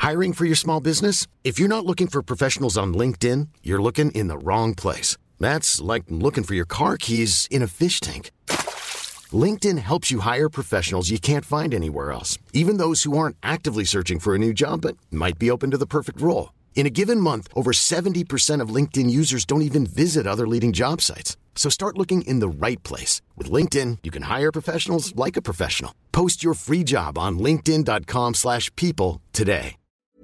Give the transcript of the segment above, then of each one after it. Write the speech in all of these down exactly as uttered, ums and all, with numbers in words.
Hiring for your small business? If you're not looking for professionals on LinkedIn, you're looking in the wrong place. That's like looking for your car keys in a fish tank. LinkedIn helps you hire professionals you can't find anywhere else, even those who aren't actively searching for a new job but might be open to the perfect role. In a given month, over seventy percent of LinkedIn users don't even visit other leading job sites. So start looking in the right place. With LinkedIn, you can hire professionals like a professional. Post your free job on linkedin.com slash people today.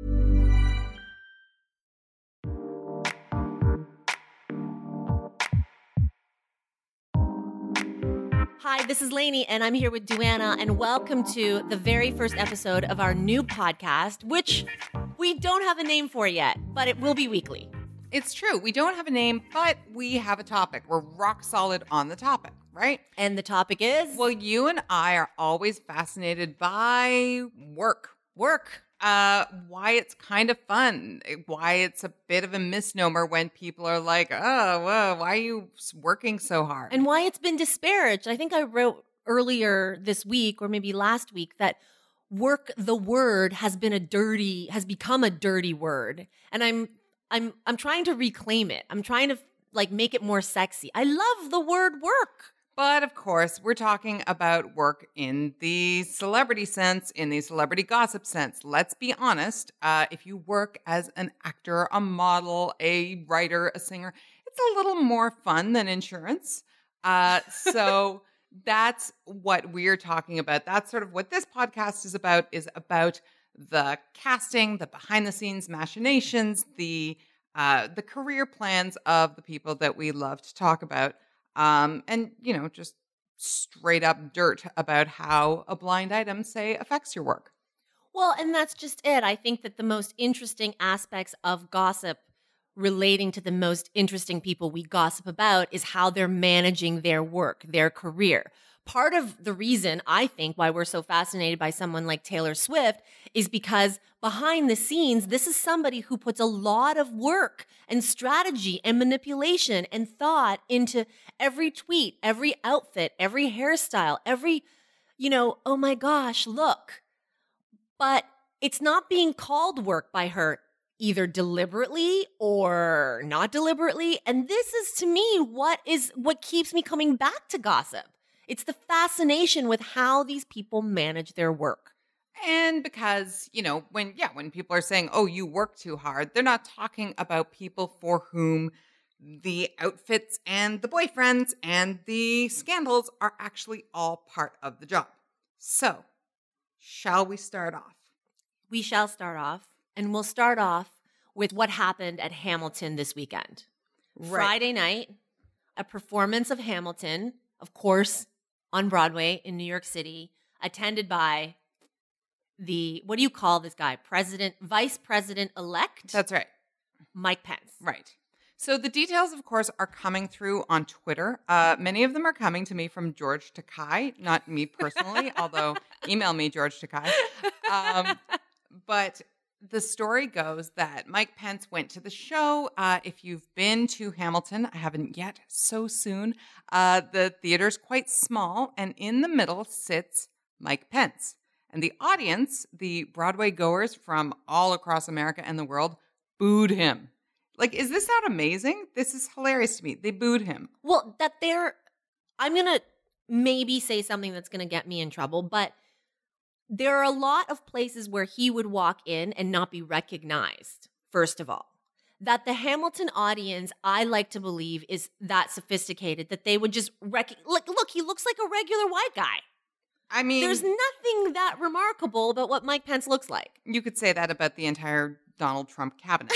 Hi, this is Lainey, and I'm here with Duana, and welcome to the very first episode of our new podcast, which we don't have a name for yet, but it will be weekly. It's true. We don't have a name, but we have a topic. We're rock solid on the topic, right? And the topic is? Well, you and I are always fascinated by work. Work. Uh, why it's kind of fun. Why it's a bit of a misnomer when people are like, oh, well, why are you working so hard? And why it's been disparaged. I think I wrote earlier this week or maybe last week that work, the word, has been a dirty, has become a dirty word. And I'm I'm I'm trying to reclaim it. I'm trying to like make it more sexy. I love the word work. But of course, we're talking about work in the celebrity sense, in the celebrity gossip sense. Let's be honest. Uh, if you work as an actor, a model, a writer, a singer, it's a little more fun than insurance. Uh, so that's what we're talking about. That's sort of what this podcast is about, is about the casting, the behind the scenes machinations, the uh, the career plans of the people that we love to talk about. Um, and, you know, just straight up dirt about how a blind item, say, affects your work. Well, and that's just it. I think that the most interesting aspects of gossip relating to the most interesting people we gossip about is how they're managing their work, their career. Part of the reason I think why we're so fascinated by someone like Taylor Swift is because behind the scenes, this is somebody who puts a lot of work and strategy and manipulation and thought into every tweet, every outfit, every hairstyle, every, you know, oh my gosh, look. But it's not being called work by her either deliberately or not deliberately. And this is, to me, what is what keeps me coming back to gossip. It's the fascination with how these people manage their work. And because, you know, when, yeah, when people are saying, oh, you work too hard, they're not talking about people for whom the outfits and the boyfriends and the scandals are actually all part of the job. So, shall we start off? We shall start off, and we'll start off with what happened at Hamilton this weekend. Right. Friday night, a performance of Hamilton, of course, on Broadway in New York City, attended by the, what do you call this guy? President, Vice President-elect? That's right. Mike Pence. Right. So the details, of course, are coming through on Twitter. Uh, many of them are coming to me from George Takei, not me personally, although email me, George Takei. Um, but the story goes that Mike Pence went to the show. Uh, if you've been to Hamilton, I haven't yet, so soon. Uh, the theater's quite small, and in the middle sits Mike Pence. And the audience, the Broadway goers from all across America and the world, booed him. Like, is this not amazing? This is hilarious to me. They booed him. Well, that they're, I'm going to maybe say something that's going to get me in trouble, but there are a lot of places where he would walk in and not be recognized, first of all. That the Hamilton audience, I like to believe, is that sophisticated that they would just recognize, look, look, he looks like a regular white guy. I mean, there's nothing that remarkable about what Mike Pence looks like. You could say that about the entire Donald Trump cabinet.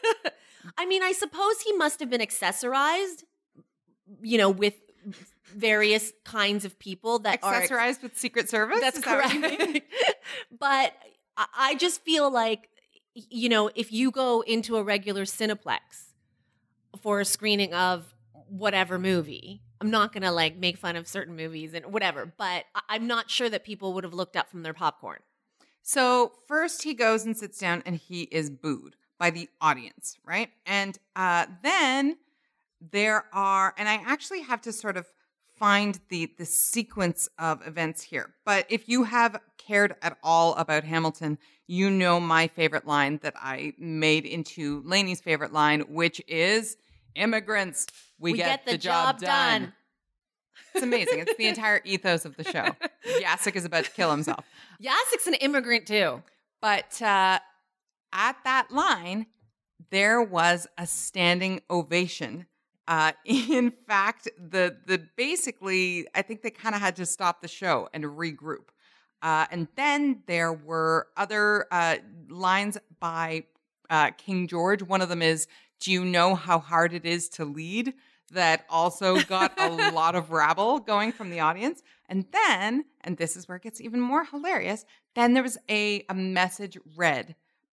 I mean, I suppose he must have been accessorized, you know, with various kinds of people that accessorized are accessorized with Secret Service. That's Is correct. That but I just feel like, you know, if you go into a regular Cineplex for a screening of whatever movie, I'm not going to like make fun of certain movies and whatever, but I'm not sure that people would have looked up from their popcorn. So first he goes and sits down and he is booed by the audience, right? And uh, then there are, and I actually have to sort of find the the sequence of events here. But if you have cared at all about Hamilton, you know my favorite line that I made into Lainey's favorite line, which is immigrants, we, We get, get the the job, job done. done. It's amazing. It's the entire ethos of the show. Yasik is about to kill himself. Yasik's an immigrant too. But uh, at that line, there was a standing ovation. Uh, in fact, the the basically, I think they kind of had to stop the show and regroup. Uh, and then there were other uh, lines by uh, King George. One of them is, "Do you know how hard it is to lead?" That also got a lot of rabble going from the audience. And then, and this is where it gets even more hilarious, then there was a, a message read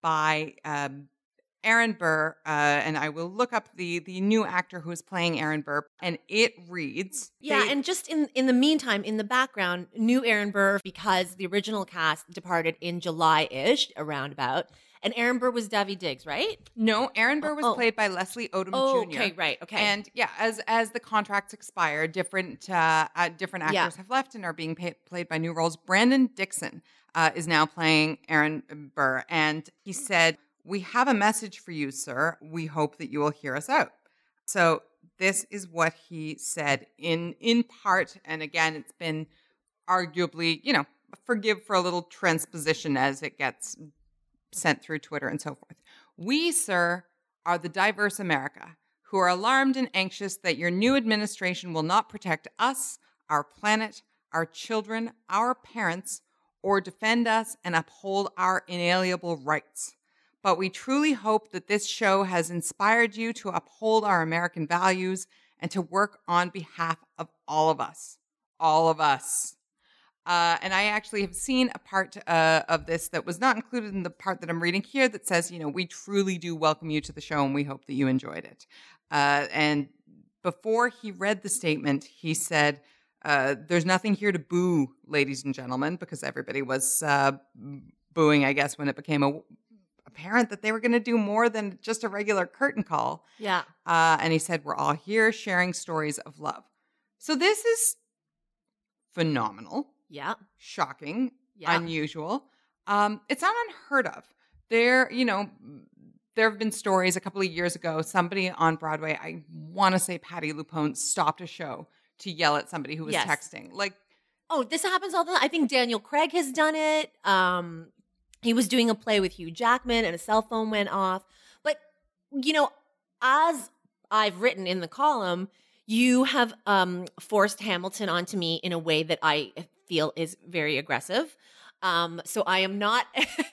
by um, Aaron Burr, uh, and I will look up the the new actor who is playing Aaron Burr, and it reads... Yeah, they- and just in, in the meantime, in the background, new Aaron Burr, because the original cast departed in July-ish, around about, and Aaron Burr was Davy Diggs, right? No, Aaron Burr was Oh. played by Leslie Odom Oh, Junior okay, right, okay. And yeah, as as the contracts expire, different uh, uh, different actors Yeah. have left and are being pay- played by new roles. Brandon Dixon uh, is now playing Aaron Burr, and he said, "We have a message for you, sir. We hope that you will hear us out." So this is what he said in in part, and again, it's been arguably, you know, forgive for a little transposition as it gets sent through Twitter and so forth. "We, sir, are the diverse America, who are alarmed and anxious that your new administration will not protect us, our planet, our children, our parents, or defend us and uphold our inalienable rights. But we truly hope that this show has inspired you to uphold our American values and to work on behalf of all of us. All of us." Uh, and I actually have seen a part uh, of this that was not included in the part that I'm reading here that says, you know, "We truly do welcome you to the show and we hope that you enjoyed it." Uh, and before he read the statement, he said, uh, "There's nothing here to boo, ladies and gentlemen," because everybody was uh, booing, I guess, when it became a, apparent that they were going to do more than just a regular curtain call. Yeah. Uh, and he said, "We're all here sharing stories of love." So this is phenomenal. Yeah. Shocking, Yeah. unusual. Um, it's not unheard of. There, you know, there have been stories a couple of years ago. Somebody on Broadway, I want to say Patti LuPone, stopped a show to yell at somebody who was Yes. texting. Like, Oh, this happens all the time. I think Daniel Craig has done it. Um, he was doing a play with Hugh Jackman and a cell phone went off. But, you know, as I've written in the column, you have um, forced Hamilton onto me in a way that I feel is very aggressive. Um, so I am not,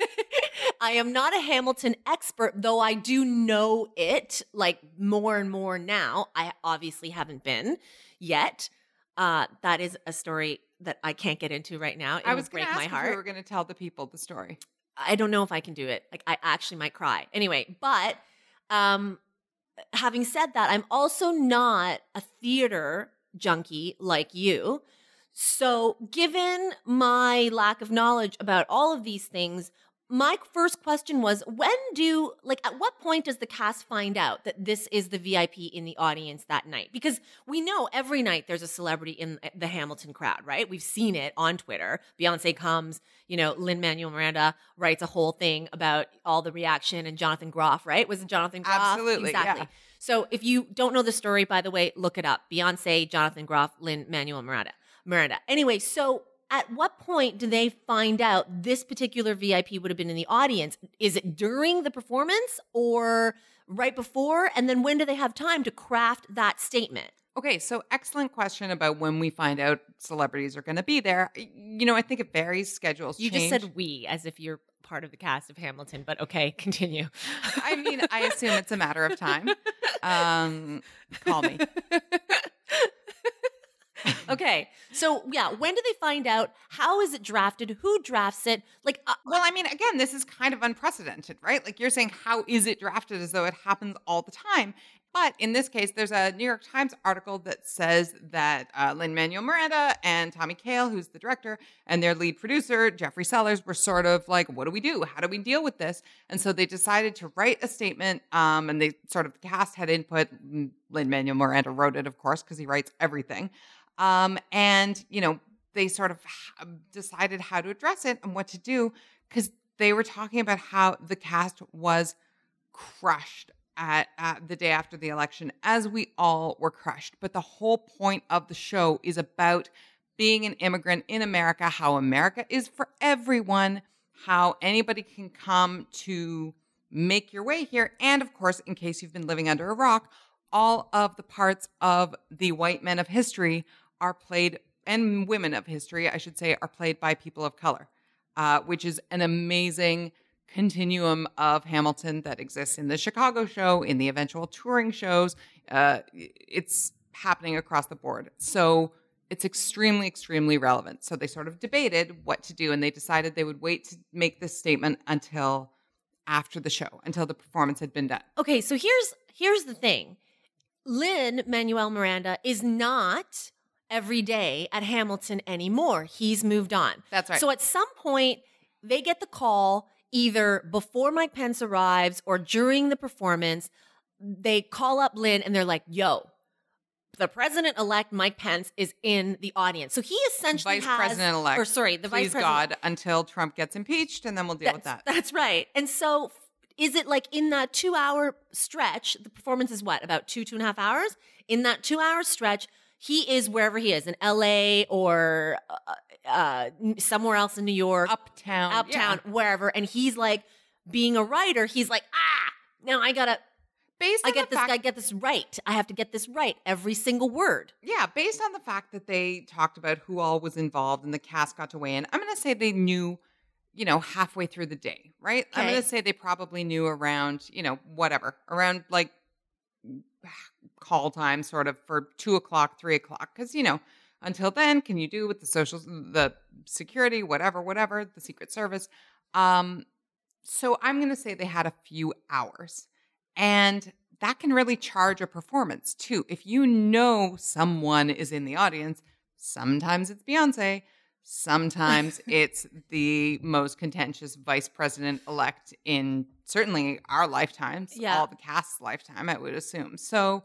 I am not a Hamilton expert, though I do know it like more and more now. I obviously haven't been yet. Uh, that is a story that I can't get into right now. It I will was going break to my ask heart. if we were going to tell the people the story. I don't know if I can do it. Like I actually might cry. Anyway, but um having said that, I'm also not a theater junkie like you. So, given my lack of knowledge about all of these things, my first question was, when do, like, at what point does the cast find out that this is the V I P in the audience that night? Because we know every night there's a celebrity in the Hamilton crowd, right? We've seen it on Twitter. Beyonce comes, you know, Lin-Manuel Miranda writes a whole thing about all the reaction, and Jonathan Groff, right? Was it Jonathan Groff? Absolutely, Exactly. yeah. So if you don't know the story, by the way, look it up. Beyonce, Jonathan Groff, Lin-Manuel Miranda. Miranda. Anyway, so at what point do they find out this particular V I P would have been in the audience? Is it during the performance or right before? And then when do they have time to craft that statement? Okay, so excellent question about when we find out celebrities are going to be there. You know, I think it varies. Schedules You change. just said we as if you're part of the cast of Hamilton, but okay, continue. I mean, I assume it's a matter of time. Um, call me. Okay, so yeah, when do they find out? How is it drafted? Who drafts it? Like, uh, Well, I mean, again, this is kind of unprecedented, right? Like you're saying, how is it drafted as though it happens all the time? But in this case, there's a New York Times article that says that uh, Lin-Manuel Miranda and Tommy Kail, who's the director, and their lead producer, Jeffrey Sellers, were sort of like, what do we do? How do we deal with this? And so they decided to write a statement, um, and they sort of, the cast had input. Lin-Manuel Miranda wrote it, of course, because he writes everything. Um, and, you know, they sort of decided how to address it and what to do because they were talking about how the cast was crushed at, at the day after the election, as we all were crushed. But the whole point of the show is about being an immigrant in America, how America is for everyone, how anybody can come to make your way here. And of course, in case you've been living under a rock, all of the parts of the white men of history are played, and women of history, I should say, are played by people of color, uh, which is an amazing continuum of Hamilton that exists in the Chicago show, in the eventual touring shows. Uh, it's happening across the board. So it's extremely, extremely relevant. So they sort of debated what to do, and they decided they would wait to make this statement until after the show, until the performance had been done. Okay, so here's here's the thing. Lin-Manuel Miranda is not every day at Hamilton anymore. He's moved on. That's right. So at some point, they get the call either before Mike Pence arrives or during the performance. They call up Lin and they're like, yo, the president-elect Mike Pence is in the audience. So he essentially Vice has... President-elect. Or sorry, the Please Vice President. God, until Trump gets impeached, and then we'll deal That's, with that. That's right. And so is it like in that two-hour stretch, the performance is what, about two, two and a half hours? In that two-hour stretch, he is wherever he is, in L A or uh, uh, somewhere else in New York. Uptown. Uptown, yeah. wherever. And he's like, being a writer, he's like, ah, now I gotta... Based on I get the this. fact, I get this right. I have to get this right. Every single word. Yeah, based on the fact that they talked about who all was involved and the cast got to weigh in, I'm going to say they knew, you know, halfway through the day, right? Okay. I'm going to say they probably knew around, you know, whatever, around like call time, sort of for two o'clock, three o'clock, because you know, until then, can you do with the social, the security, whatever, whatever, the Secret Service. Um, so I'm going to say they had a few hours. And that can really charge a performance too. If you know someone is in the audience, sometimes it's Beyonce, sometimes it's the most contentious vice president-elect in certainly our lifetimes, Yeah. all the cast's lifetime, I would assume. So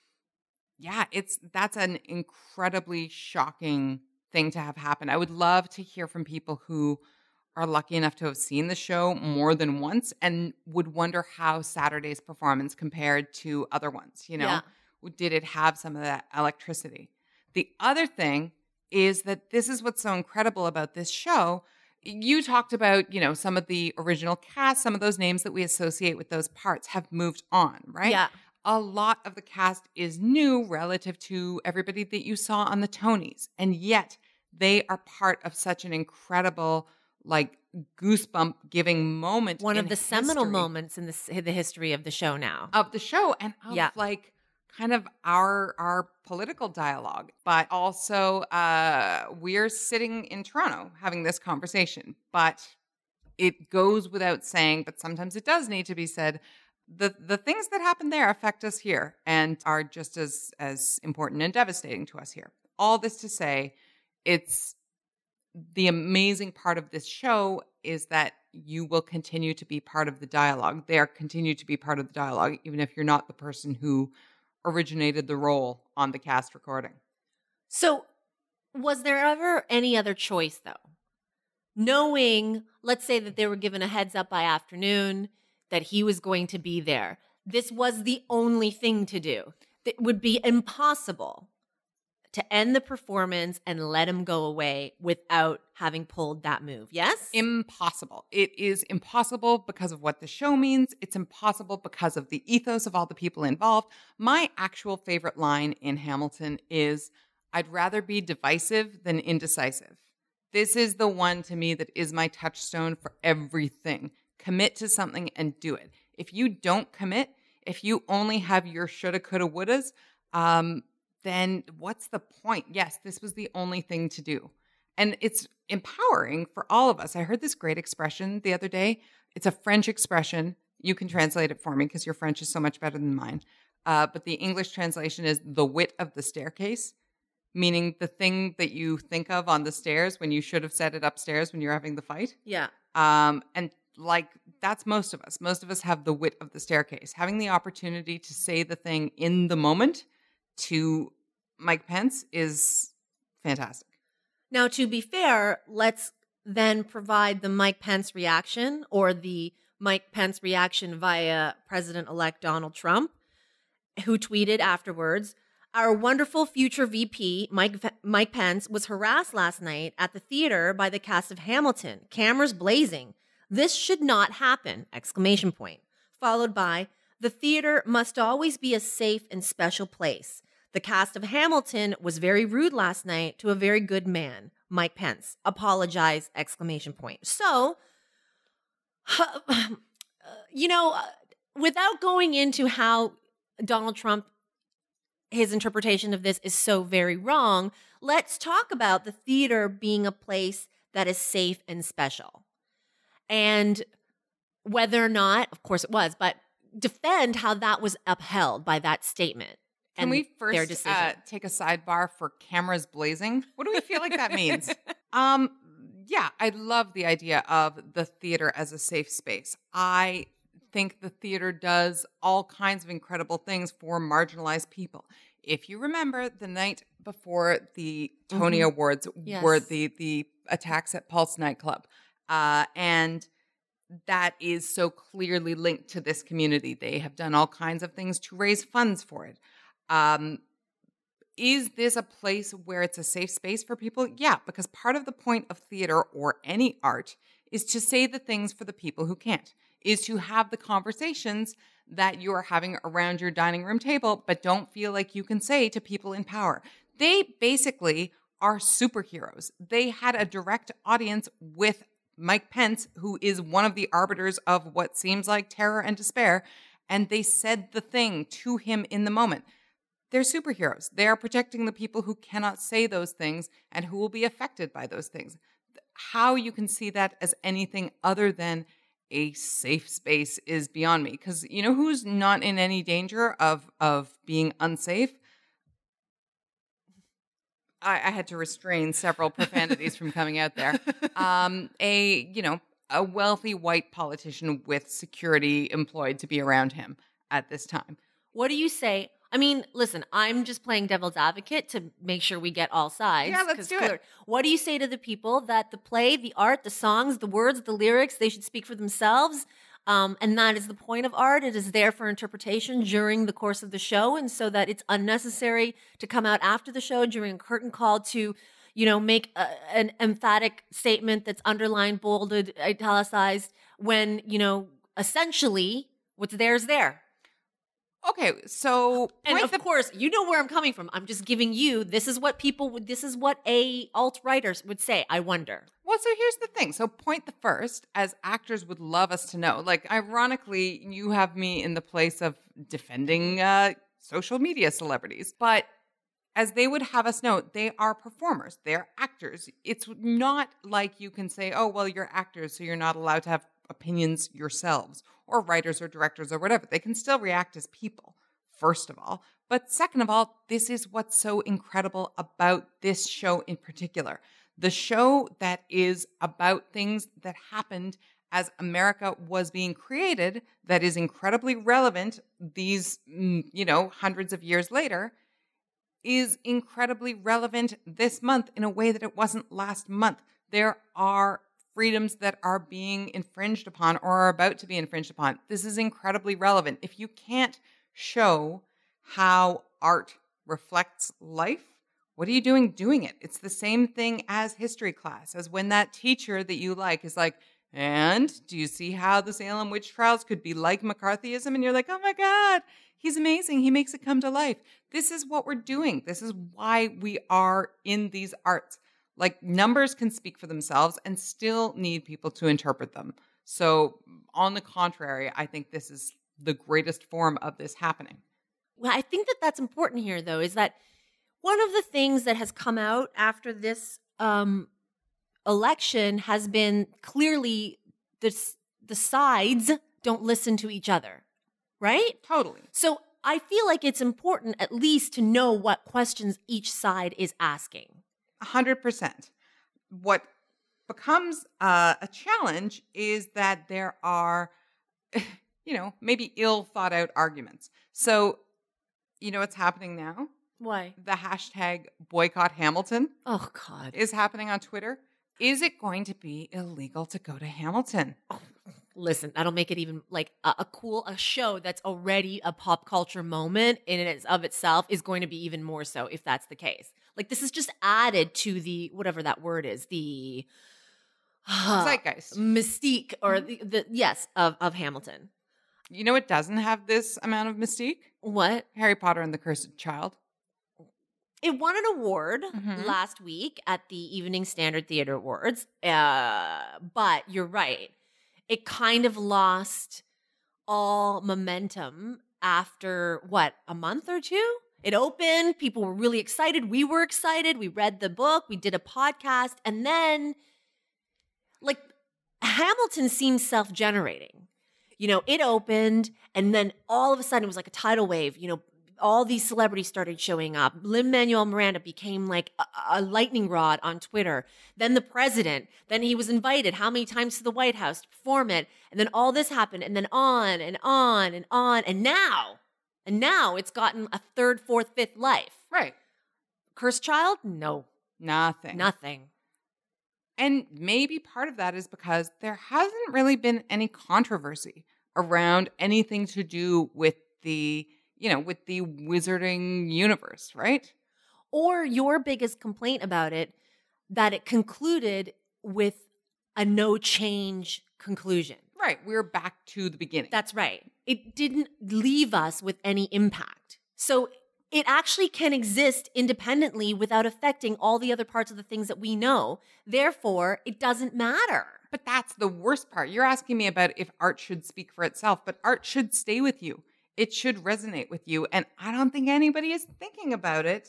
yeah, it's that's an incredibly shocking thing to have happen. I would love to hear from people who are lucky enough to have seen the show more than once and would wonder how Saturday's performance compared to other ones. You know, Yeah. did it have some of that electricity? The other thing is that this is what's so incredible about this show. You talked about, you know, some of the original cast, some of those names that we associate with those parts have moved on, right? Yeah. A lot of the cast is new relative to everybody that you saw on the Tonys. And yet they are part of such an incredible, like, goosebump giving moment. One in of the seminal history moments in the, the history of the show now. of the show and of Yeah. like kind of our our political dialogue. But also uh we're sitting in Toronto having this conversation. But it goes without saying, but sometimes it does need to be said. The the things that happen there affect us here and are just as as important and devastating to us here. All this to say, it's the amazing part of this show is that you will continue to be part of the dialogue. They are continue to be part of the dialogue, even if you're not the person who originated the role on the cast recording. So, was there ever any other choice, though? Knowing, let's say that they were given a heads up by afternoon that he was going to be there. This was the only thing to do. It would be impossible to end the performance and let him go away without having pulled that move. Yes? Impossible. It is impossible because of what the show means. It's impossible because of the ethos of all the people involved. My actual favorite line in Hamilton is, I'd rather be divisive than indecisive. This is the one to me that is my touchstone for everything. Commit to something and do it. If you don't commit, if you only have your shoulda, coulda, wouldas, um, then what's the point? Yes, this was the only thing to do. And it's empowering for all of us. I heard this great expression the other day. It's a French expression. You can translate it for me because your French is so much better than mine. Uh, but the English translation is the wit of the staircase, meaning the thing that you think of on the stairs when you should have said it upstairs when you're having the fight. Yeah. Um, and like, that's most of us. Most of us have the wit of the staircase. Having the opportunity to say the thing in the moment to Mike Pence is fantastic. Now, to be fair, let's then provide the Mike Pence reaction or the Mike Pence reaction via President-elect Donald Trump, who tweeted afterwards, "Our wonderful future V P, Mike, Mike Pence, was harassed last night at the theater by the cast of Hamilton, cameras blazing. This should not happen!" Exclamation point. Followed by, "The theater must always be a safe and special place. The cast of Hamilton was very rude last night to a very good man. Mike Pence. Apologize!" Exclamation point. So, you know, without going into how Donald Trump, his interpretation of this is so very wrong, let's talk about the theater being a place that is safe and special. And whether or not, of course it was, but defend how that was upheld by that statement. Can we first uh, take a sidebar for cameras blazing? What do we feel like that means? Um, yeah, I love the idea of the theater as a safe space. I think the theater does all kinds of incredible things for marginalized people. If you remember, the night before the Tony mm-hmm. Awards yes. were the the attacks at Pulse nightclub, uh, and that is so clearly linked to this community. They have done all kinds of things to raise funds for it. Um, is this a place where it's a safe space for people? Yeah, because part of the point of theater or any art is to say the things for the people who can't, is to have the conversations that you are having around your dining room table, but don't feel like you can say to people in power. They basically are superheroes. They had a direct audience with Mike Pence, who is one of the arbiters of what seems like terror and despair, and they said the thing to him in the moment. They're superheroes. They are protecting the people who cannot say those things and who will be affected by those things. How you can see that as anything other than a safe space is beyond me. Because you know who's not in any danger of, of being unsafe? I, I had to restrain several profanities from coming out there. Um, a, you know, a wealthy white politician with security employed to be around him at this time. What do you say? I mean, listen, I'm just playing devil's advocate to make sure we get all sides. Yeah, let's do clear. it. What do you say to the people that the play, the art, the songs, the words, the lyrics, they should speak for themselves? Um, and that is the point of art. It is there for interpretation during the course of the show, and so that it's unnecessary to come out after the show during a curtain call to, you know, make a, an emphatic statement that's underlined, bolded, italicized, when, you know, essentially what's there is there. Okay, so and of the- course, you know where I'm coming from. I'm just giving you, this is what people would, this is what a alt-writers would say, I wonder. Well, so here's the thing. So point the first, as actors would love us to know. Like, ironically, you have me in the place of defending uh, social media celebrities. But as they would have us know, they are performers. They're actors. It's not like you can say, oh, well, you're actors, so you're not allowed to have opinions yourselves, or writers or directors or whatever. They can still react as people, first of all. But second of all, this is what's so incredible about this show in particular. The show that is about things that happened as America was being created, that is incredibly relevant these, you know, hundreds of years later, is incredibly relevant this month in a way that it wasn't last month. There are freedoms that are being infringed upon or are about to be infringed upon. This is incredibly relevant. If you can't show how art reflects life, what are you doing doing it? It's the same thing as history class, as when that teacher that you like is like, and do you see how the Salem witch trials could be like McCarthyism? And you're like, oh my God, he's amazing. He makes it come to life. This is what we're doing. This is why we are in these arts. Like, numbers can speak for themselves and still need people to interpret them. So on the contrary, I think this is the greatest form of this happening. Well, I think that that's important here, though, is that one of the things that has come out after this um, election has been clearly the, the sides don't listen to each other, right? Totally. So I feel like it's important at least to know what questions each side is asking. one hundred percent. What becomes uh, a challenge is that there are, you know, maybe ill thought out arguments. So, you know what's happening now? Why? The hashtag boycott Hamilton Oh, God. is happening on Twitter. Is it going to be illegal to go to Hamilton? Oh, listen, that'll make it even like a, a cool, a show that's already a pop culture moment in and of itself is going to be even more so if that's the case. Like this is just added to the, whatever that word is, the uh, zeitgeist. Mystique or the, the yes, of, of Hamilton. You know, it doesn't have this amount of mystique. What? Harry Potter and the Cursed Child. It won an award Mhm. last week at the Evening Standard Theater Awards. Uh, but you're right. It kind of lost all momentum after, what, a month or two? It opened. People were really excited. We were excited. We read the book. We did a podcast. And then, like, Hamilton seems self-generating. You know, it opened, and then all of a sudden it was like a tidal wave. You know, all these celebrities started showing up. Lin-Manuel Miranda became like a, a lightning rod on Twitter. Then the president, then he was invited how many times to the White House to perform it. And then all this happened, and then on and on and on. And now, and now it's gotten a third, fourth, fifth life. Right. Cursed Child? No. Nothing. Nothing. And maybe part of that is because there hasn't really been any controversy around anything to do with the, you know, with the wizarding universe, right? Or your biggest complaint about it, that it concluded with a no change conclusion. Right. We're back to the beginning. That's right. It didn't leave us with any impact. So it actually can exist independently without affecting all the other parts of the things that we know. Therefore, it doesn't matter. But that's the worst part. You're asking me about if art should speak for itself, but art should stay with you. It should resonate with you. And I don't think anybody is thinking about it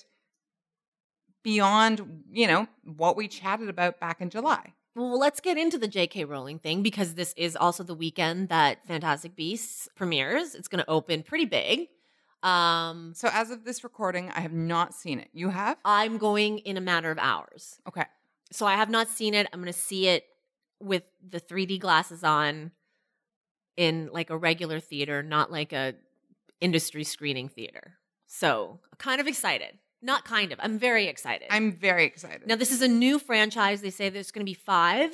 beyond, you know, what we chatted about back in July. Well, let's get into the J K Rowling thing because this is also the weekend that Fantastic Beasts premieres. It's going to open pretty big. Um, So as of this recording, I have not seen it. You have? I'm going in a matter of hours. Okay. So I have not seen it. I'm going to see it with the three D glasses on in like a regular theater, not like a industry screening theater. So kind of excited. Not kind of. I'm very excited. I'm very excited. Now, this is a new franchise. They say there's going to be five,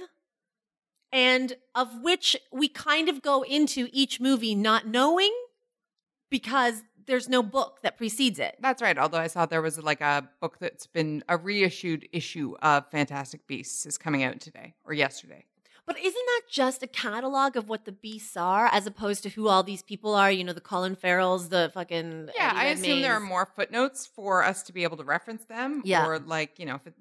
and of which we kind of go into each movie not knowing because there's no book that precedes it. That's right. Although I saw there was like a book that's been a reissued issue of Fantastic Beasts is coming out today or yesterday. But isn't that just a catalog of what the beasts are as opposed to who all these people are? You know, the Colin Farrells, the fucking Yeah, Eddie I assume there are Redmaynes. more footnotes for us to be able to reference them. Yeah. Or like, you know, if it,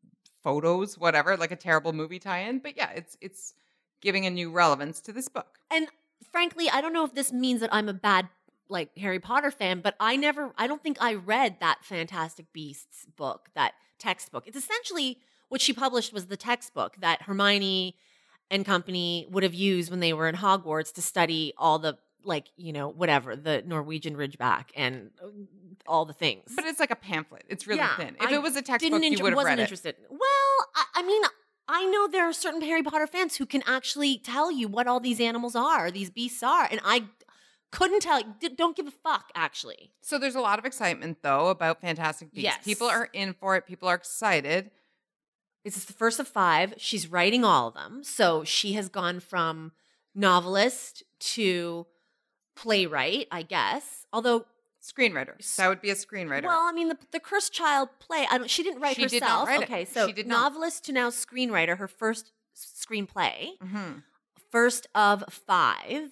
photos, whatever, like a terrible movie tie-in. But yeah, it's it's giving a new relevance to this book. And frankly, I don't know if this means that I'm a bad like Harry Potter fan, but I never, I don't think I read that Fantastic Beasts book, that textbook. It's essentially what she published was the textbook that Hermione and company would have used when they were in Hogwarts to study all the, like, you know, whatever, the Norwegian Ridgeback and all the things. But it's like a pamphlet. It's really Yeah, thin. If I it was a textbook, Didn't you inter- would have wasn't read it. interested. Well, I, I mean, I know there are certain Harry Potter fans who can actually tell you what all these animals are, these beasts are, and I couldn't tell. d- Don't give a fuck, actually. So there's a lot of excitement, though, about Fantastic Beasts. Yes. People are in for it. People are excited. This is the first of five. She's writing all of them, so she has gone from novelist to playwright, I guess. Although, Screenwriter. That would be a screenwriter. well, I mean, the, the Cursed Child play. I don't. She didn't write She herself. did not write it. Okay, so She did not. novelist to now screenwriter. Her first screenplay, Mhm. first of five,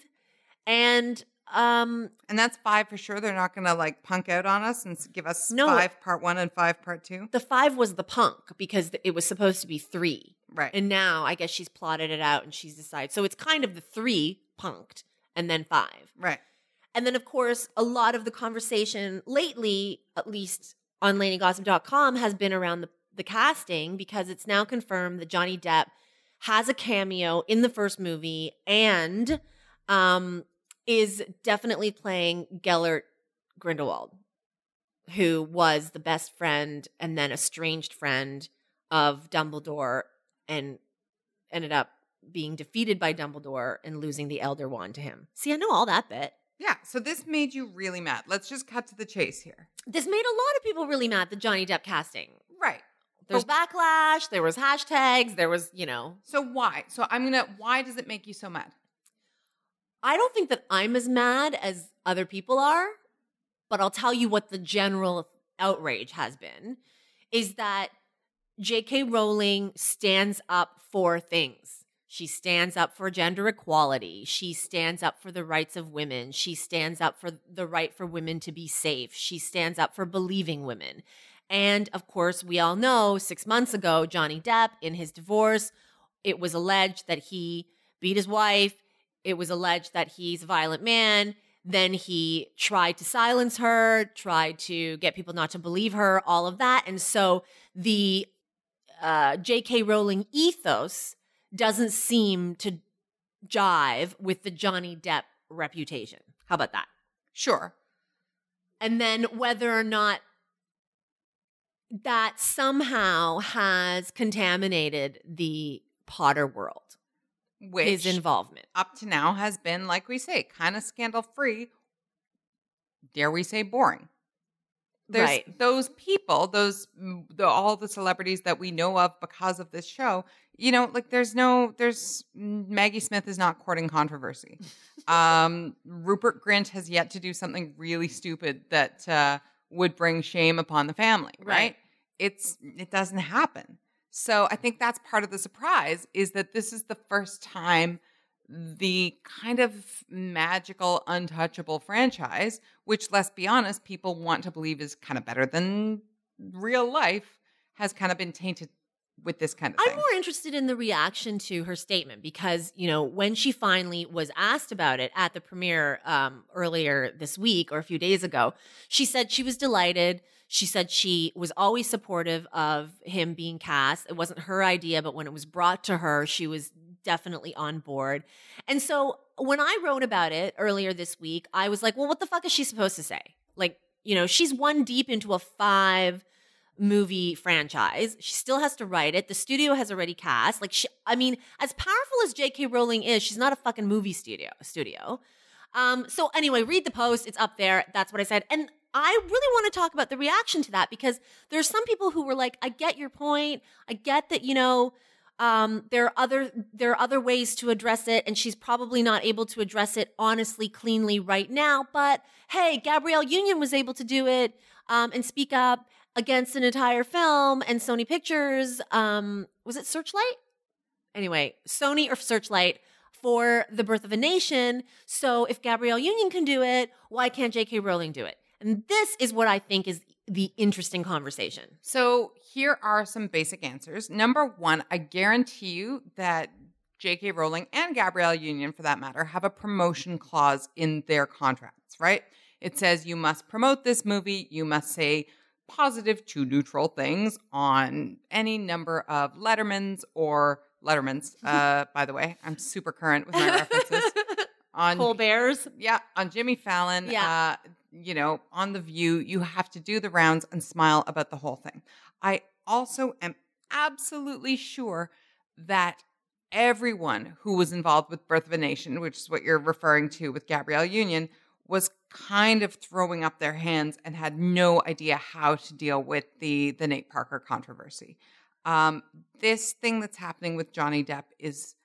and um, And that's five for sure. They're not going to like punk out on us and s- give us No. five part one and five part two. the five was the punk because it was supposed to be three. Right. And now I guess she's plotted it out and she's decided. So it's kind of the three punked and then five. right. And then, of course, a lot of the conversation lately, at least on Lady Gossip dot com, has been around the, the casting because it's now confirmed that Johnny Depp has a cameo in the first movie and um, is definitely playing Gellert Grindelwald, who was the best friend and then estranged friend of Dumbledore and ended up being defeated by Dumbledore and losing the Elder Wand to him. See, I know all that bit. Yeah, so this made you really mad. Let's just cut to the chase here. This made a lot of people really mad, the Johnny Depp casting. Right. There's but, backlash, there was hashtags, there was, you know. So why? So I'm going to, why does it make you so mad? I don't think that I'm as mad as other people are, but I'll tell you what the general outrage has been, is that J K. Rowling stands up for things. She stands up for gender equality. She stands up for the rights of women. She stands up for the right for women to be safe. She stands up for believing women. And of course, we all know six months ago, Johnny Depp, in his divorce, it was alleged that he beat his wife. It was alleged that he's a violent man. Then he tried to silence her, tried to get people not to believe her, all of that. And so the uh, J K. Rowling ethos doesn't seem to jive with the Johnny Depp reputation. How about that? Sure. And then whether or not that somehow has contaminated the Potter world, which his involvement up to now has been, like we say, kind of scandal-free, dare we say boring. There's right. those people, those the, all the celebrities that we know of because of this show, you know, like there's no, there's, Maggie Smith is not courting controversy. um, Rupert Grint has yet to do something really stupid that uh, would bring shame upon the family, right? Right. It's, it doesn't happen. So I think that's part of the surprise, is that this is the first time the kind of magical, untouchable franchise, which, let's be honest, people want to believe is kind of better than real life, has kind of been tainted with this kind of thing. I'm more interested in the reaction to her statement because, you know, when she finally was asked about it at the premiere um, earlier this week or a few days ago, she said she was delighted. She said she was always supportive of him being cast. It wasn't her idea, but when it was brought to her, she was definitely on board. And so when I wrote about it earlier this week, I was like, well, what the fuck is she supposed to say? Like, you know, she's one deep into a five movie franchise. She still has to write it. The studio has already cast. Like, she, I mean, as powerful as J K. Rowling is, she's not a fucking movie studio. Studio. Um, so anyway, read the post. It's up there. That's what I said. And I really want to talk about the reaction to that because there's some people who were like, I get your point. I get that, you know, um, there are other there are other ways to address it, and she's probably not able to address it honestly, cleanly right now. But hey, Gabrielle Union was able to do it um, and speak up against an entire film, and Sony Pictures, um, was it Searchlight? Anyway, Sony or Searchlight for The Birth of a Nation. So if Gabrielle Union can do it, why can't J K. Rowling do it? And this is what I think is the interesting conversation. So here are some basic answers. Number one, I guarantee you that J K. Rowling and Gabrielle Union, for that matter, have a promotion clause in their contracts, right? It says you must promote this movie. You must say positive to neutral things on any number of Lettermans or Lettermans. Uh, by the way, I'm super current with my references. On Colbert's. Yeah, on Jimmy Fallon. Yeah. Uh, you know, on The View, you have to do the rounds and smile about the whole thing. I also am absolutely sure that everyone who was involved with Birth of a Nation, which is what you're referring to with Gabrielle Union, was kind of throwing up their hands and had no idea how to deal with the, the Nate Parker controversy. Um, this thing that's happening with Johnny Depp is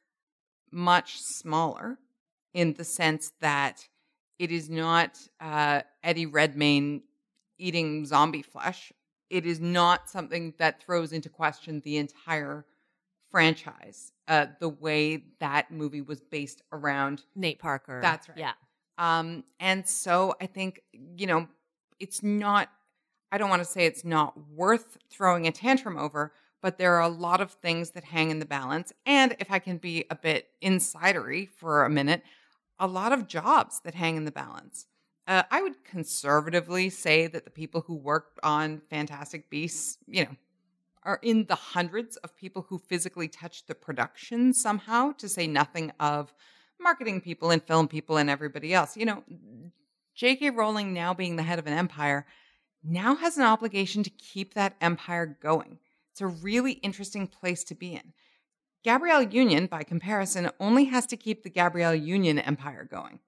much smaller in the sense that it is not uh, Eddie Redmayne eating zombie flesh. It is not something that throws into question the entire franchise, uh, the way that movie was based around Nate Parker. That's right. Yeah. Um, and so I think, you know, it's not, I don't want to say it's not worth throwing a tantrum over, but there are a lot of things that hang in the balance. And if I can be a bit insidery for a minute, a lot of jobs that hang in the balance. Uh, I would conservatively say that the people who worked on Fantastic Beasts, you know, are in the hundreds of people who physically touched the production somehow, to say nothing of marketing people and film people and everybody else. You know, J K. Rowling, now being the head of an empire, now has an obligation to keep that empire going. It's a really interesting place to be in. Gabrielle Union, by comparison, only has to keep the Gabrielle Union empire going.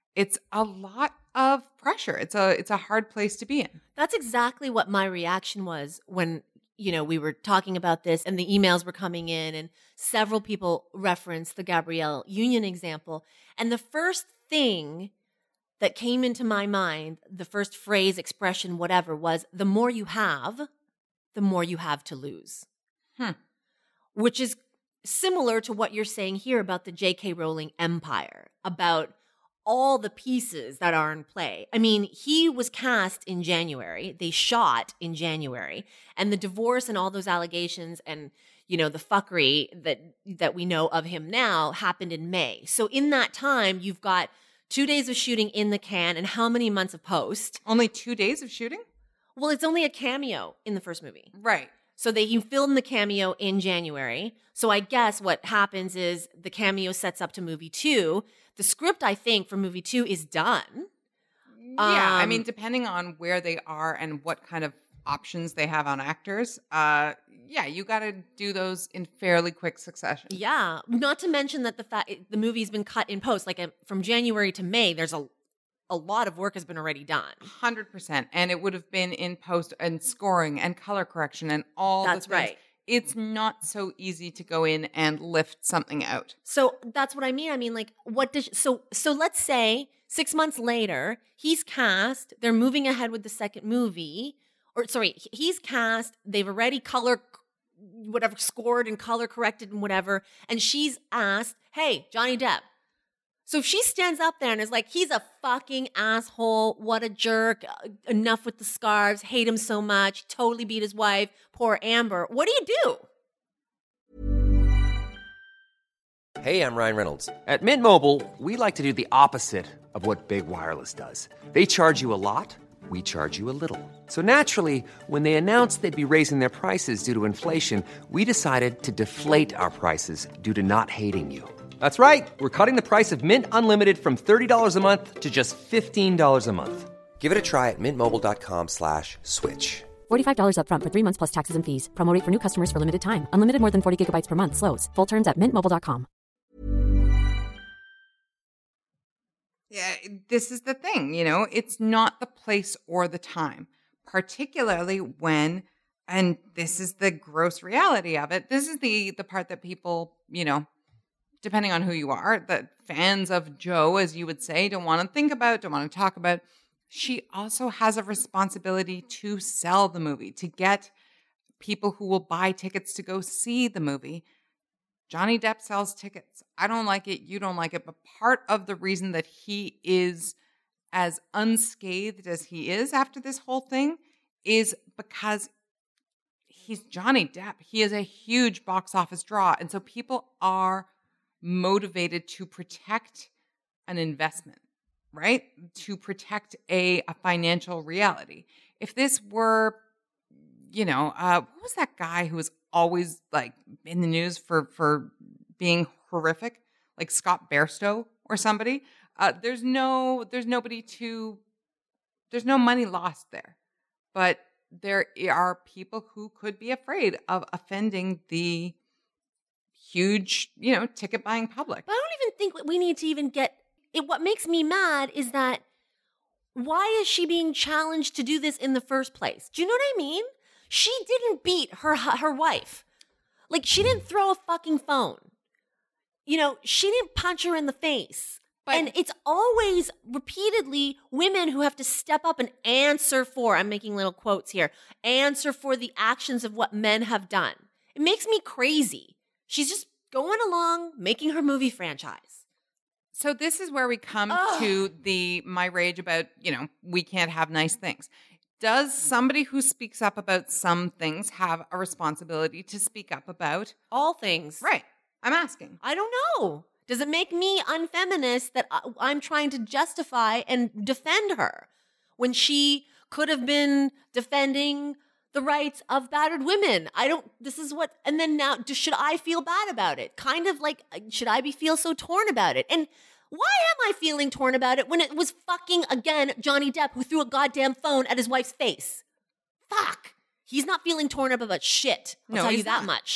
it's a lot of pressure. It's a it's a hard place to be in. That's exactly what my reaction was when, you know, we were talking about this and the emails were coming in and several people referenced the Gabrielle Union example. And the first thing that came into my mind, the first phrase, expression, whatever, was the more you have, the more you have to lose. Hmm. Which is similar to what you're saying here about the J K Rowling empire, about all the pieces that are in play. I mean, he was cast in January. They shot in January. And the divorce and all those allegations and, you know, the fuckery that that we know of him now happened in May. So in that time, you've got two days of shooting in the can and how many months of post? Only two days of shooting? Well, it's only a cameo in the first movie. Right. So they you filmed the cameo in January. So I guess what happens is the cameo sets up to movie two. The script, I think, for movie two is done. Yeah, I Um, mean, depending on where they are and what kind of options they have on actors, uh, yeah, you got to do those in fairly quick succession. Yeah, not to mention that the fact the movie's been cut in post, like uh, from January to May. There's a a lot of work has been already done. one hundred percent. And it would have been in post and scoring and color correction and all That's the things. right. It's not so easy to go in and lift something out. So that's what I mean. I mean, like, what does so so? Let's say six months later, he's cast. They're moving ahead with the second movie, or sorry, he's cast. They've already color, whatever, scored and color corrected and whatever. And she's asked, "Hey, Johnny Depp." So if she stands up there and is like, "He's a fucking asshole. What a jerk. Enough with the scarves. Hate him so much. Totally beat his wife. Poor Amber." What do you do? Hey, I'm Ryan Reynolds. At Mint Mobile, we like to do the opposite of what Big Wireless does. They charge you a lot, we charge you a little. So naturally, when they announced they'd be raising their prices due to inflation, we decided to deflate our prices due to not hating you. That's right. We're cutting the price of Mint Unlimited from thirty dollars a month to just fifteen dollars a month. Give it a try at mintmobile.com slash switch. forty-five dollars up front for three months plus taxes and fees. Promo rate for new customers for limited time. Unlimited more than forty gigabytes per month. Slows full terms at mint mobile dot com. Yeah, this is the thing, you know, it's not the place or the time, particularly when, and this is the gross reality of it. This is the the part that people, you know, depending on who you are, that fans of Jo, as you would say, don't want to think about, don't want to talk about. She also has a responsibility to sell the movie, to get people who will buy tickets to go see the movie. Johnny Depp sells tickets. I don't like it. You don't like it. But part of the reason that he is as unscathed as he is after this whole thing is because he's Johnny Depp. He is a huge box office draw. And so people are motivated to protect an investment, right? To protect a, a financial reality. If this were, you know, uh, what was that guy who was always like in the news for, for being horrific, like Scott Bairstow or somebody? Uh, there's no, there's nobody to, there's no money lost there. But there are people who could be afraid of offending the huge, you know, ticket buying public. But I don't even think we need to even get it. What makes me mad is that why is she being challenged to do this in the first place? Do you know what I mean? She didn't beat her her wife. Like, she didn't throw a fucking phone. You know, she didn't punch her in the face. But, and it's always repeatedly women who have to step up and answer for, I'm making little quotes here, answer for the actions of what men have done. It makes me crazy. She's just going along, making her movie franchise. So this is where we come Ugh. to the my rage about, you know, we can't have nice things. Does somebody who speaks up about some things have a responsibility to speak up about all things? Right. I'm asking. I don't know. Does it make me unfeminist that I'm trying to justify and defend her when she could have been defending the rights of battered women? I don't, this is what, and then now, should I feel bad about it? Kind of like, should I be feel so torn about it? And why am I feeling torn about it when it was fucking, again, Johnny Depp who threw a goddamn phone at his wife's face? Fuck. He's not feeling torn up about shit. I'll no, tell you not. that much.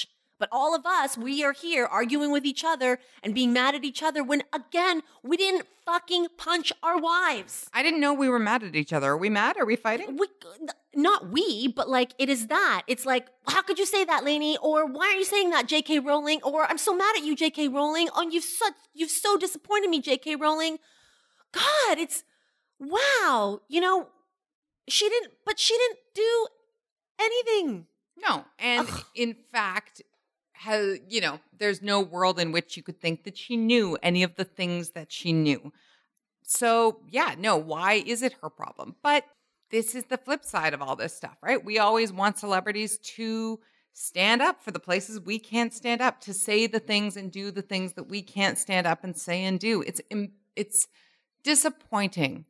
But all of us, we are here arguing with each other and being mad at each other when, again, we didn't fucking punch our wives. I didn't know we were mad at each other. Are we mad? Are we fighting? We, not we, but like it is that. It's like, how could you say that, Lainey? Or why are you saying that, J K Rowling? Or I'm so mad at you, J K Rowling. Oh, you've such you've so disappointed me, J K Rowling. God, it's wow. You know, she didn't, but she didn't do anything. No, and Ugh. in fact, has, you know, there's no world in which you could think that she knew any of the things that she knew. So, yeah, no, why is it her problem? But this is the flip side of all this stuff, right? We always want celebrities to stand up for the places we can't stand up, to say the things and do the things that we can't stand up and say and do. It's it's disappointing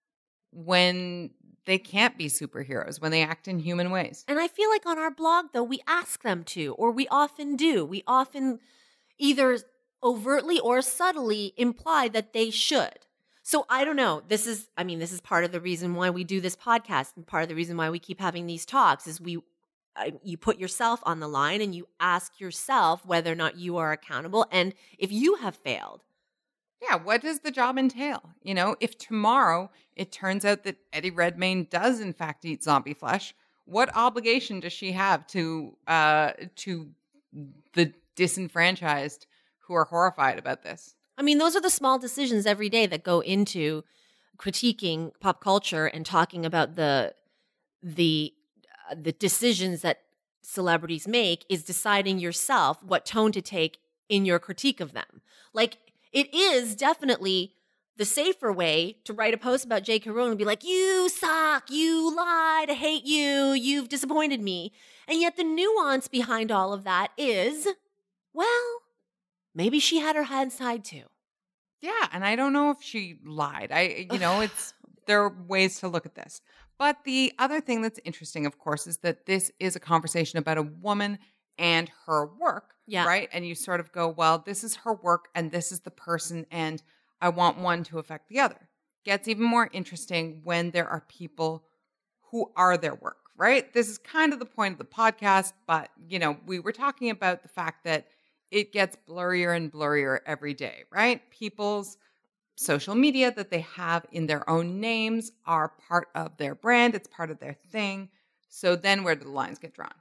when they can't be superheroes, when they act in human ways. And I feel like on our blog, though, we ask them to, or we often do. We often either overtly or subtly imply that they should. So I don't know. This is, I mean, this is part of the reason why we do this podcast, and part of the reason why we keep having these talks is we, I, you put yourself on the line and you ask yourself whether or not you are accountable, and if you have failed. Yeah, what does the job entail? You know, if tomorrow it turns out that Eddie Redmayne does in fact eat zombie flesh, what obligation does she have to uh, to the disenfranchised who are horrified about this? I mean, those are the small decisions every day that go into critiquing pop culture and talking about the the uh, the decisions that celebrities make, is deciding yourself what tone to take in your critique of them. Like, it is definitely the safer way to write a post about J K Rowling and be like, you suck, you lied, I hate you, you've disappointed me. And yet the nuance behind all of that is, well, maybe she had her hands tied too. Yeah, and I don't know if she lied. I, you know, it's there are ways to look at this. But the other thing that's interesting, of course, is that this is a conversation about a woman and her work, Yeah. right? And you sort of go, well, this is her work and this is the person, and I want one to affect the other. Gets even more interesting when there are people who are their work, right? This is kind of the point of the podcast, but, you know, we were talking about the fact that it gets blurrier and blurrier every day, right? People's social media that they have in their own names are part of their brand. It's part of their thing. So then where do the lines get drawn?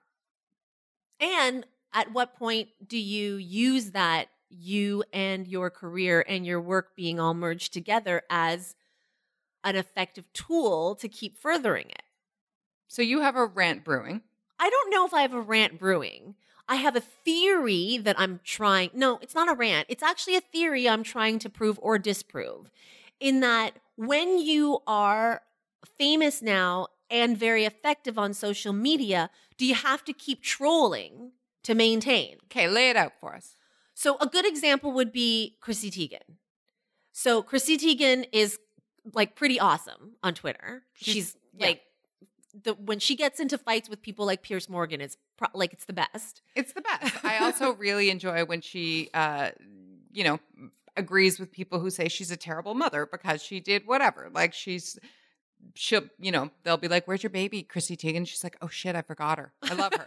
And at what point do you use that, you and your career and your work being all merged together, as an effective tool to keep furthering it? So you have a rant brewing. I don't know if I have a rant brewing. I have a theory that I'm trying. No, it's not a rant. It's actually a theory I'm trying to prove or disprove. In that, when you are famous now and very effective on social media, do you have to keep trolling to maintain? Okay, lay it out for us. So a good example would be Chrissy Teigen. So Chrissy Teigen is like pretty awesome on Twitter. She's, She's- yeah. like, the when she gets into fights with people like Piers Morgan, it's pro- like it's the best. It's the best. I also really enjoy when she, uh, you know, agrees with people who say she's a terrible mother because she did whatever. Like she's, she'll, you know, they'll be like, "Where's your baby, Chrissy Teigen?" She's like, "Oh shit, I forgot her. I love her."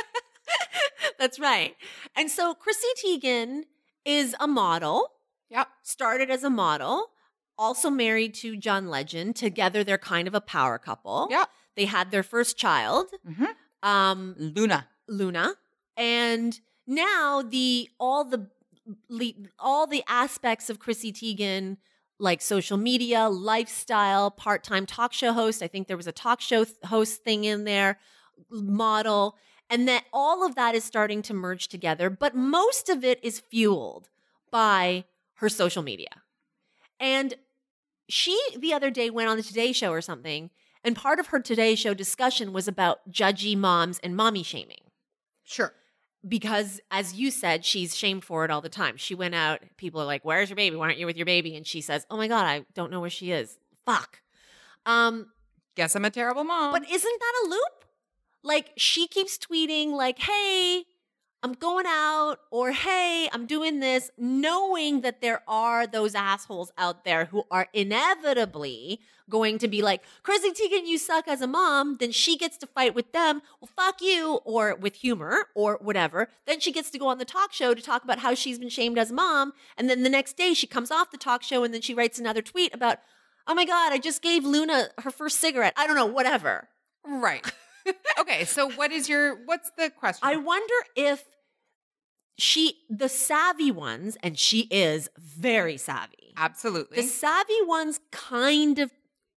That's right. And so Chrissy Teigen is a model. Yep. Started as a model, also married to John Legend. Together, they're kind of a power couple. Yep. They had their first child, Mm-hmm. um, Luna. Luna, and now the all the le- all the aspects of Chrissy Teigen, like social media, lifestyle, part-time talk show host. I think there was a talk show th- host thing in there, model, and that all of that is starting to merge together. But most of it is fueled by her social media. And she, the other day, went on the Today Show or something, and part of her Today Show discussion was about judgy moms and mommy shaming. Sure. Because, as you said, she's shamed for it all the time. She went out, people are like, "Where's your baby? Why aren't you with your baby?" And she says, "Oh my God, I don't know where she is. Fuck." Um, Guess I'm a terrible mom. but isn't that a loop? Like, she keeps tweeting like, "Hey, I'm going out, or hey, I'm doing this, knowing that there are those assholes out there who are inevitably going to be like, Chrissy Teigen, you suck as a mom. Then she gets to fight with them. Well, fuck you, or with humor or whatever. Then she gets to go on the talk show to talk about how she's been shamed as a mom. And then the next day she comes off the talk show and then she writes another tweet about, oh my God, I just gave Luna her first cigarette. I don't know, whatever. Right. Okay, so what is your, what's the question? I wonder if she, the savvy ones, and she is very savvy. Absolutely. The savvy ones kind of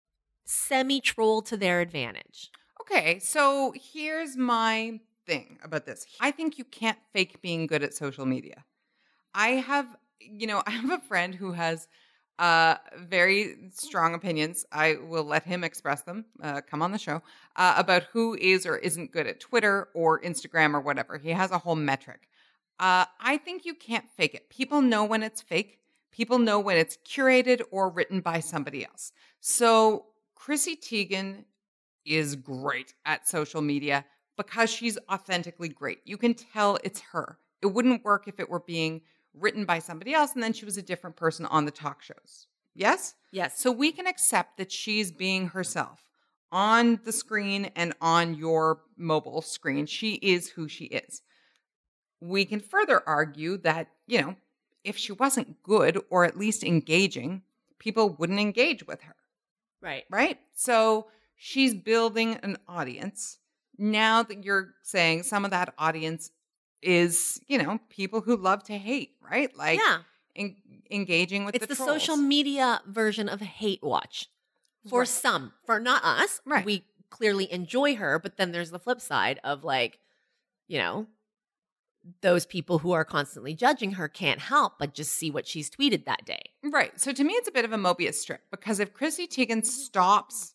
semi-troll to their advantage. Okay, so here's my thing about this. I think you can't fake being good at social media. I have, you know, I have a friend who has uh, very strong opinions. I will let him express them, uh, come on the show, uh, about who is or isn't good at Twitter or Instagram or whatever. He has a whole metric. Uh, I think you can't fake it. People know when it's fake. People know when it's curated or written by somebody else. So Chrissy Teigen is great at social media because she's authentically great. You can tell it's her. It wouldn't work if it were being written by somebody else and then she was a different person on the talk shows. Yes? Yes. So we can accept that she's being herself on the screen and on your mobile screen. She is who she is. We can further argue that, you know, if she wasn't good or at least engaging, people wouldn't engage with her. Right. Right? So she's building an audience. Now that you're saying some of that audience is, you know, people who love to hate, right? Like yeah. en- engaging with it's the the trolls. social media version of hate watch. For Right. some, for not us. Right. We clearly enjoy her, but then there's the flip side of like, you know, those people who are constantly judging her can't help but just see what she's tweeted that day. Right. So to me, it's a bit of a Mobius strip because if Chrissy Teigen stops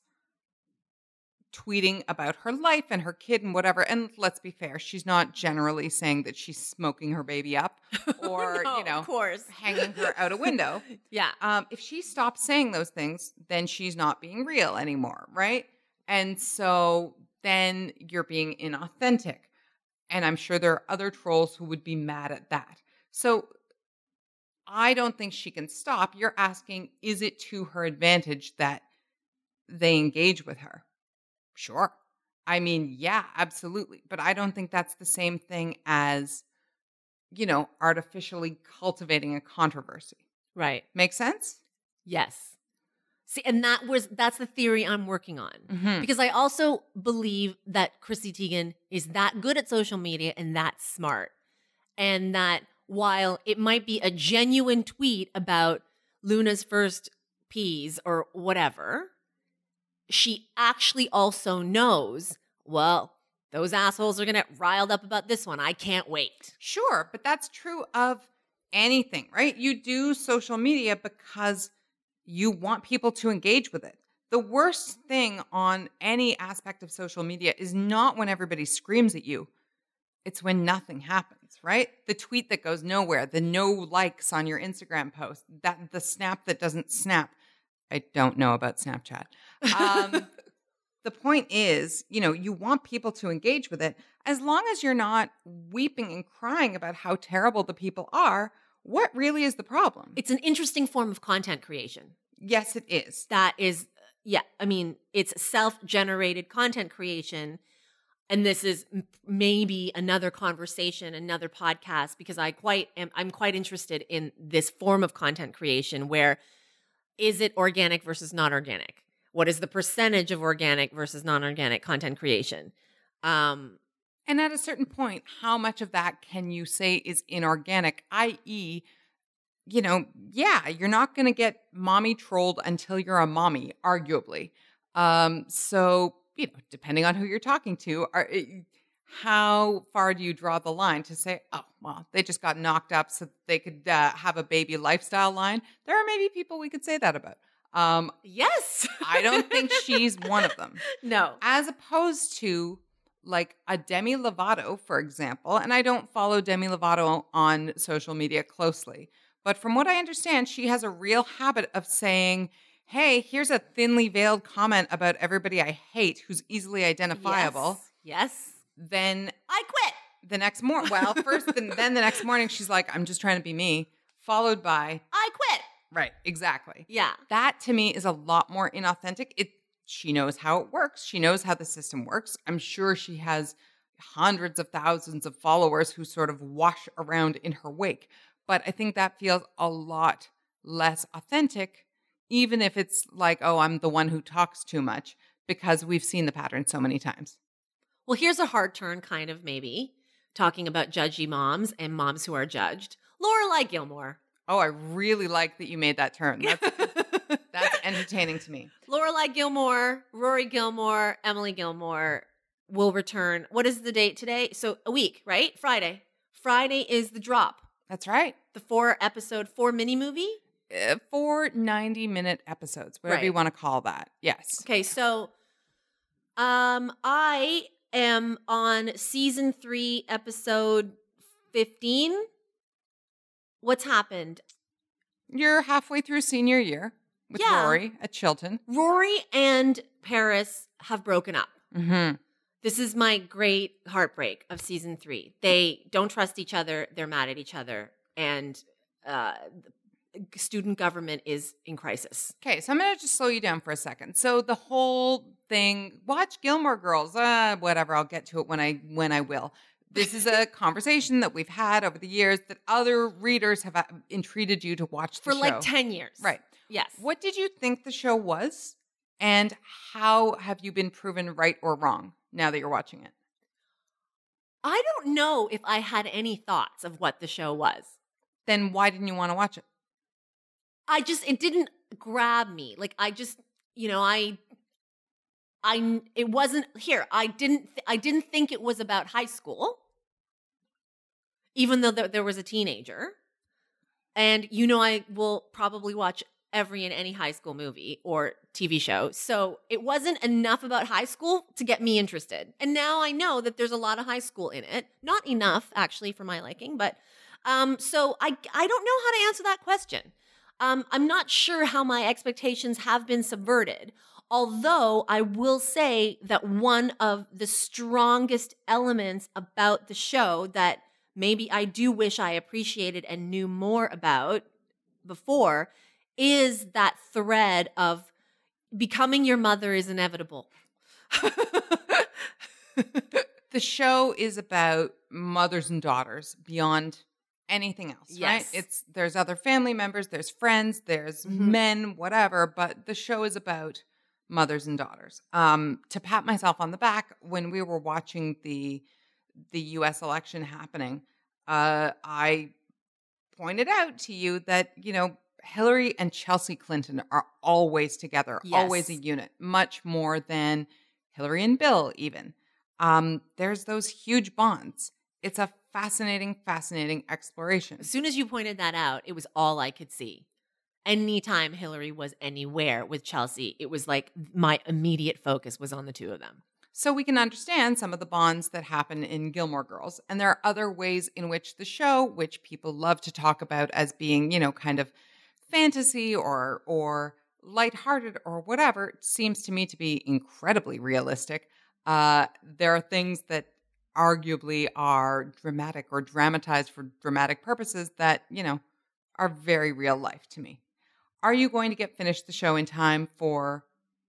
tweeting about her life and her kid and whatever, and let's be fair, she's not generally saying that she's smoking her baby up or, No, you know, of course. hanging her out a window. Yeah. Um, if she stops saying those things, then she's not being real anymore, right? And so then you're being inauthentic. And I'm sure there are other trolls who would be mad at that. So I don't think she can stop. You're asking, is it to her advantage that they engage with her? Sure. I mean, yeah, absolutely. But I don't think that's the same thing as, you know, artificially cultivating a controversy. Right. Make sense? Yes. See, and that was that's the theory I'm working on. Mm-hmm. Because I also believe that Chrissy Teigen is that good at social media and that smart. And that while it might be a genuine tweet about Luna's first peas or whatever, she actually also knows, well, those assholes are going to get riled up about this one. I can't wait. Sure, but that's true of anything, right? You do social media because you want people to engage with it. The worst thing on any aspect of social media is not when everybody screams at you. It's when nothing happens, right? The tweet that goes nowhere, the no likes on your Instagram post, that the snap that doesn't snap. I don't know about Snapchat. Um, the point is, you know, you want people to engage with it. As long as you're not weeping and crying about how terrible the people are, what really is the problem? It's an interesting form of content creation. Yes, it is. That is, yeah, I mean, it's self-generated content creation. And this is m- maybe another conversation, another podcast, because I quite am, I'm quite interested in this form of content creation where is it organic versus not organic? What is the percentage of organic versus non-organic content creation? Um, and at a certain point, how much of that can you say is inorganic, that is, you know, yeah, you're not going to get mommy trolled until you're a mommy, arguably. Um, so, you know, depending on who you're talking to, are, how far do you draw the line to say, oh, well, they just got knocked up so they could uh, have a baby lifestyle line? There are maybe people we could say that about. Um, yes. I don't think she's one of them. No. As opposed to like a Demi Lovato, for example, and I don't follow Demi Lovato on social media closely, but from what I understand, she has a real habit of saying, hey, here's a thinly veiled comment about everybody I hate who's easily identifiable. Yes. Yes. Then I quit. The next morning, well, first, then, then the next morning, she's like, I'm just trying to be me, followed by, I quit. right, exactly. Yeah. That to me is a lot more inauthentic. It, she knows how it works. She knows how the system works. I'm sure she has hundreds of thousands of followers who sort of wash around in her wake. But I think that feels a lot less authentic, even if it's like, oh, I'm the one who talks too much, because we've seen the pattern so many times. Well, here's a hard turn, kind of, maybe, talking about judgy moms and moms who are judged. Lorelai Gilmore. Oh, I really like that you made that turn. That's, that's entertaining to me. Lorelai Gilmore, Rory Gilmore, Emily Gilmore will return. What is the date today? So a week, right? Friday. Friday is the drop. That's right. The four episode, four mini movie. Uh, four ninety-minute episodes, whatever Right. you want to call that. Yes. Okay, so um, I am on season three, episode fifteen. What's happened? You're halfway through senior year with Yeah. Rory at Chilton. Rory and Paris have broken up. Mm-hmm. This is my great heartbreak of season three. They don't trust each other. They're mad at each other. And uh, student government is in crisis. Okay, so I'm going to just slow you down for a second. So the whole thing, watch Gilmore Girls, uh, whatever, I'll get to it when I when I will. This is a conversation that we've had over the years that other readers have uh, entreated you to watch the For show. like ten years. Right. Yes. What did you think the show was? And how have you been proven right or wrong now that you're watching it? I don't know if I had any thoughts of what the show was. Then why didn't you want to watch it? I just, it didn't grab me. Like, I just, you know, I, I, it wasn't here. I didn't, th- I didn't think it was about high school, even though there, there was a teenager. And, you know, I will probably watch every and any high school movie or T V show. So it wasn't enough about high school to get me interested. And now I know that there's a lot of high school in it. Not enough, actually, for my liking. But um, so I, I don't know how to answer that question. Um, I'm not sure how my expectations have been subverted. Although I will say that one of the strongest elements about the show that maybe I do wish I appreciated and knew more about before is that thread of becoming your mother is inevitable. The show is about mothers and daughters beyond anything else, Yes. right? It's there's other family members, there's friends, there's Mhm. men, whatever, but the show is about mothers and daughters. Um, to pat myself on the back, when we were watching the the U S election happening, uh, I pointed out to you that, you know, Hillary and Chelsea Clinton are always together, Yes. always a unit, much more than Hillary and Bill even. Um, there's those huge bonds. It's a fascinating, fascinating exploration. As soon as you pointed that out, it was all I could see. Anytime Hillary was anywhere with Chelsea, it was like my immediate focus was on the two of them. So we can understand some of the bonds that happen in Gilmore Girls. And there are other ways in which the show, which people love to talk about as being, you know, kind of fantasy or or lighthearted or whatever, seems to me to be incredibly realistic. Uh, there are things that arguably are dramatic or dramatized for dramatic purposes that, you know, are very real life to me. Are you going to get finished the show in time for...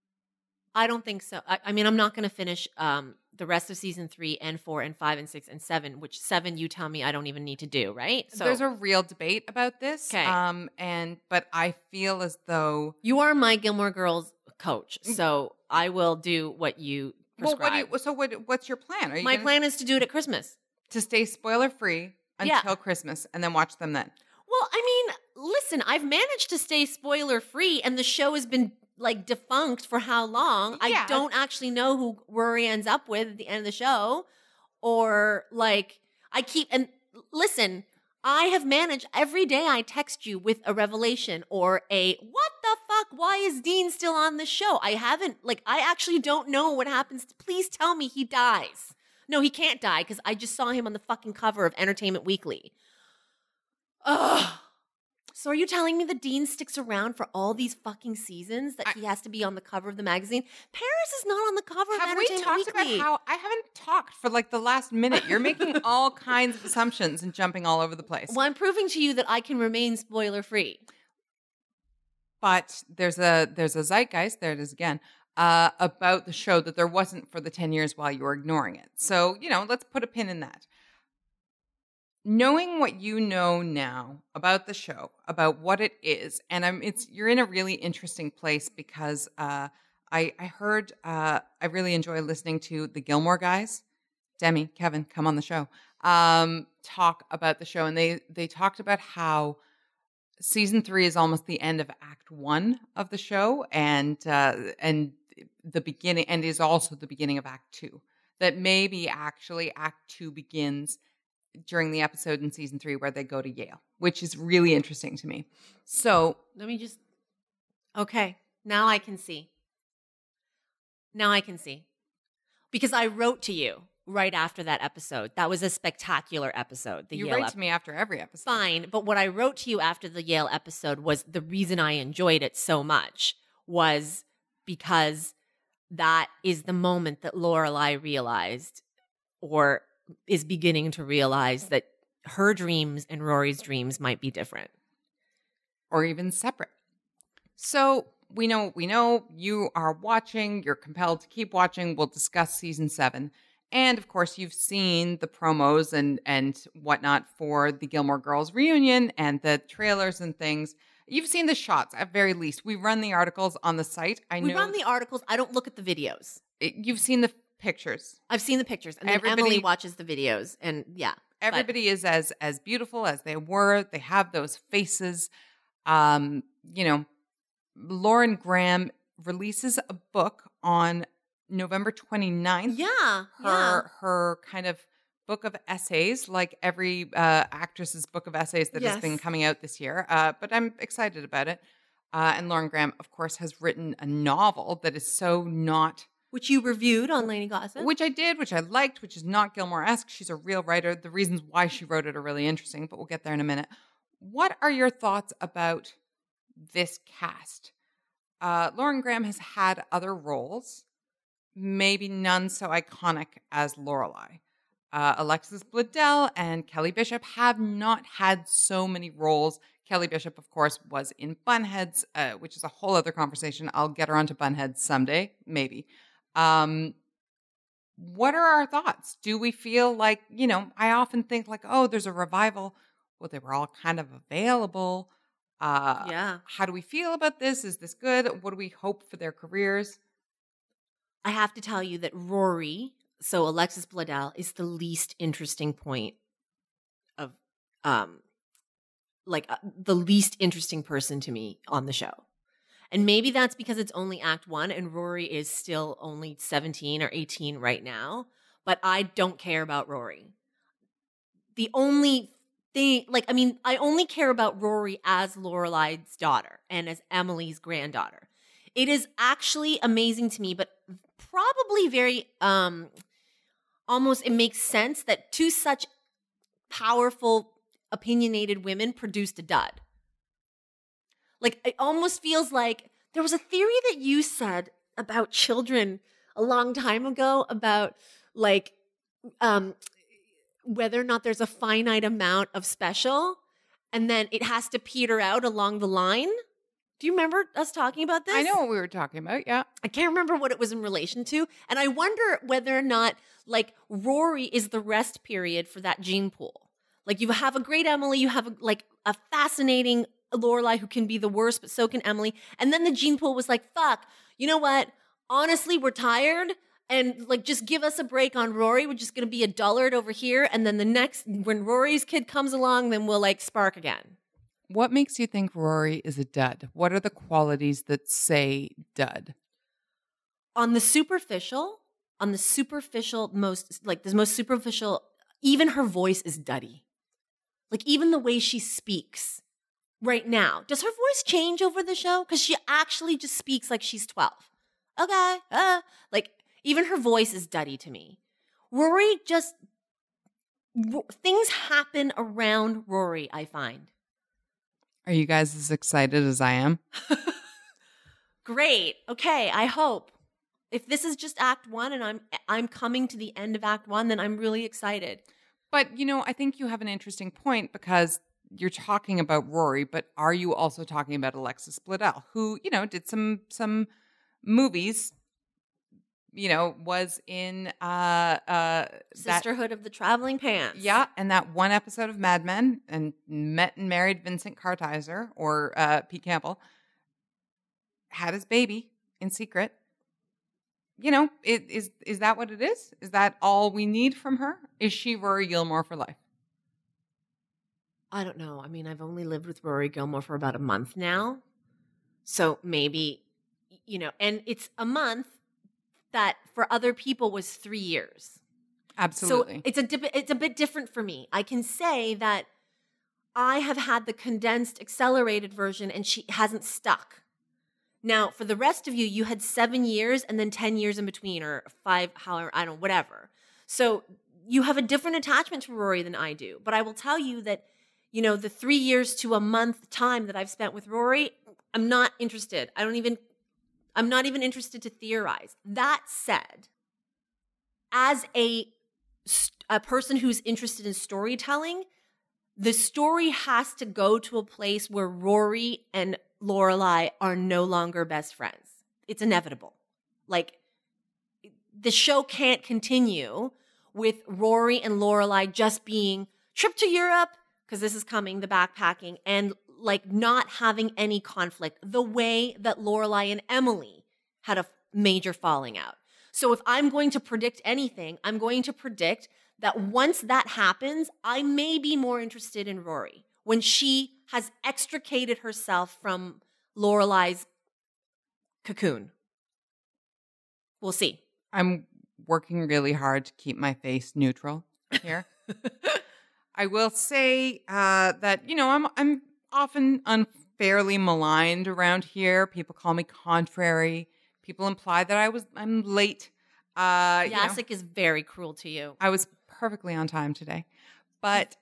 I don't think so. I, I mean, I'm not going to finish um, the rest of season three and four and five and six and seven, which seven you tell me I don't even need to do, right? So There's a real debate about this. 'Kay. Um, and but I feel as though you are my Gilmore Girls coach, so I will do what you well, prescribe. what do you, so what? What's your plan? Are you my gonna- plan is to do it at Christmas. to stay spoiler free until Yeah. Christmas and then watch them then? Well, I mean, listen, I've managed to stay spoiler free, and the show has been like defunct for how long? Yeah. I don't actually know who Rory ends up with at the end of the show, or like I keep and listen. I have managed every day. I text you with a revelation or a what the fuck? Why is Dean still on the show? I haven't like I actually don't know what happens. Please tell me he dies. No, he can't die because I just saw him on the fucking cover of Entertainment Weekly. Ugh. So are you telling me the Dean sticks around for all these fucking seasons that I, he has to be on the cover of the magazine? Paris is not on the cover have of we Entertainment talked Weekly. about how I haven't talked for like the last minute? You're making all kinds of assumptions and jumping all over the place. Well, I'm proving to you that I can remain spoiler free. But there's a there's a zeitgeist, there it is again, uh, about the show that there wasn't for the ten years while you were ignoring it. So, you know, let's put a pin in that. Knowing what you know now about the show, about what it is, and I'm it's you're in a really interesting place because uh, I I heard uh, I really enjoy listening to the Gilmore Guys, Demi, Kevin, come on the show, um, talk about the show, and they they talked about how season three is almost the end of Act One of the show, and uh, and the beginning, and is also the beginning of Act Two. That maybe actually Act Two begins during the episode in season three where they go to Yale, which is really interesting to me. So Let me just. Okay, now I can see. Now I can see. Because I wrote to you right after that episode. That was a spectacular episode. The you Yale write ep- to me after every episode. Fine, but what I wrote to you after the Yale episode was the reason I enjoyed it so much was because that is the moment that Lorelai realized, or is beginning to realize, that her dreams and Rory's dreams might be different. Or even separate. So we know what we know. You are watching. You're compelled to keep watching. We'll discuss season seven. And of course, you've seen the promos and, and whatnot for the Gilmore Girls reunion and the trailers and things. You've seen the shots at very least. We run the articles on the site. I We know run the articles. I don't look at the videos. it, you've seen the pictures. I've seen the pictures, and then Everybody- Emily watches the videos, and yeah. but- Everybody is as as beautiful as they were. They have those faces. Um, you know, Lauren Graham releases a book on November twenty-ninth. yeah, her yeah. her kind of book of essays, like every uh, actress's book of essays that has been Yes. coming out this year. Uh, but I'm excited about it. Uh, and Lauren Graham, of course, has written a novel that is so not, Which you reviewed on Lady Gossip. which I did, which I liked, which is not Gilmore-esque. She's a real writer. The reasons why she wrote it are really interesting, but we'll get there in a minute. What are your thoughts about this cast? Uh, Lauren Graham has had other roles, maybe none so iconic as Lorelai. Uh, Alexis Bledel and Kelly Bishop have not had so many roles. Kelly Bishop, of course, was in Bunheads, uh, which is a whole other conversation. I'll get her onto Bunheads someday, maybe. Um, what are our thoughts? Do we feel like, you know, I often think like, oh, there's a revival. Well, they were all kind of available. Uh, yeah. How do we feel about this? Is this good? What do we hope for their careers? I have to tell you that Rory, so Alexis Bledel, is the least interesting point of, um, like uh, the least interesting person to me on the show. And maybe that's because it's only Act One and Rory is still only seventeen or eighteen right now. But I don't care about Rory. The only thing, like, I mean, I only care about Rory as Lorelai's daughter and as Emily's granddaughter. It is actually amazing to me, but probably very, um, almost, it makes sense that two such powerful, opinionated women produced a dud. Like, it almost feels like there was a theory that you said about children a long time ago about, like, um, whether or not there's a finite amount of special and then it has to peter out along the line. Do you remember us talking about this? I know what we were talking about, yeah. I can't remember what it was in relation to. And I wonder whether or not, like, Rory is the rest period for that gene pool. Like, you have a great Emily, you have, a, like, a fascinating Lorelai who can be the worst, but so can Emily. And then the gene pool was like, fuck, you know what? Honestly, we're tired. And, like, just give us a break on Rory. We're just going to be a dullard over here. And then the next, when Rory's kid comes along, then we'll, like, spark again. What makes you think Rory is a dud? What are the qualities that say dud? On the superficial, on the superficial, most, like, the most superficial, even her voice is duddy. Like, even the way she speaks right now. Does her voice change over the show? Because she actually just speaks like she's twelve. Okay. Uh, like, even her voice is duddy to me. Rory just, r- things happen around Rory, I find. Are Are you guys as excited as I am? Great. Okay, I hope. If this is just act one and I'm I'm coming to the end of act one, then I'm really excited. But, you know, I think you have an interesting point because you're talking about Rory, but are you also talking about Alexis Bledel, who, you know, did some some movies, you know, was in uh uh Sisterhood that, of the Traveling Pants. Yeah, and that one episode of Mad Men, and met and married Vincent Kartheiser or uh Pete Campbell, had his baby in secret. You know, it, is is that what it is? Is that all we need from her? Is she Rory Gilmore for life? I don't know. I mean, I've only lived with Rory Gilmore for about a month now. So maybe, you know, and it's a month that for other people was three years. Absolutely. So it's a, dip, it's a bit different for me. I can say that I have had the condensed, accelerated version and she hasn't stuck. Now, for the rest of you, you had seven years and then ten years in between, or five, however, I don't know, whatever. So you have a different attachment to Rory than I do. But I will tell you that, you know, the three years to a month time that I've spent with Rory, I'm not interested. I don't even, I'm not even interested to theorize. That said, as a, a person who's interested in storytelling, the story has to go to a place where Rory and Lorelai are no longer best friends. It's inevitable. Like, the show can't continue with Rory and Lorelai just being trip to Europe, because this is coming, the backpacking, and like not having any conflict the way that Lorelai and Emily had a major falling out. So if I'm going to predict anything, I'm going to predict that once that happens, I may be more interested in Rory when she has extricated herself from Lorelai's cocoon. We'll see. I'm working really hard to keep my face neutral here. I will say uh, that, you know, I'm I'm often unfairly maligned around here. People call me contrary. People imply that I was I'm late. Uh, Jacek you know, is very cruel to you. I was perfectly on time today, but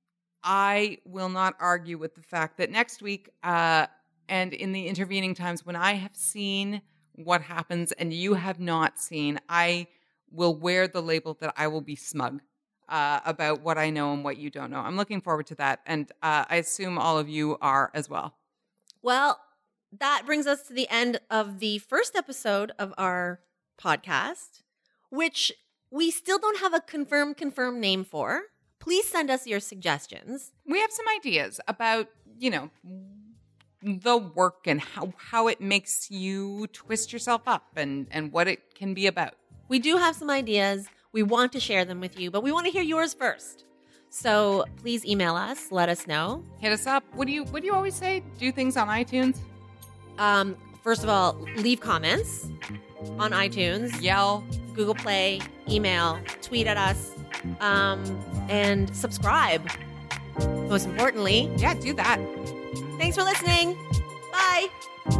I will not argue with the fact that next week uh, and in the intervening times when I have seen what happens and you have not seen, I will wear the label that I will be smug uh, about what I know and what you don't know. I'm looking forward to that, and uh, I assume all of you are as well. Well, that brings us to the end of the first episode of our podcast, which we still don't have a confirmed, confirmed name for. Please send us your suggestions. We have some ideas about, you know, the work and how, how it makes you twist yourself up and, and what it can be about. We do have some ideas. We want to share them with you, but we want to hear yours first. So please email us. Let us know. Hit us up. What do you What do you always say? Do things on iTunes? Um, first of all, leave comments on iTunes. Yell. Google Play. Email. Tweet at us. Um, and subscribe. Most importantly. Yeah, do that. Thanks for listening. Bye.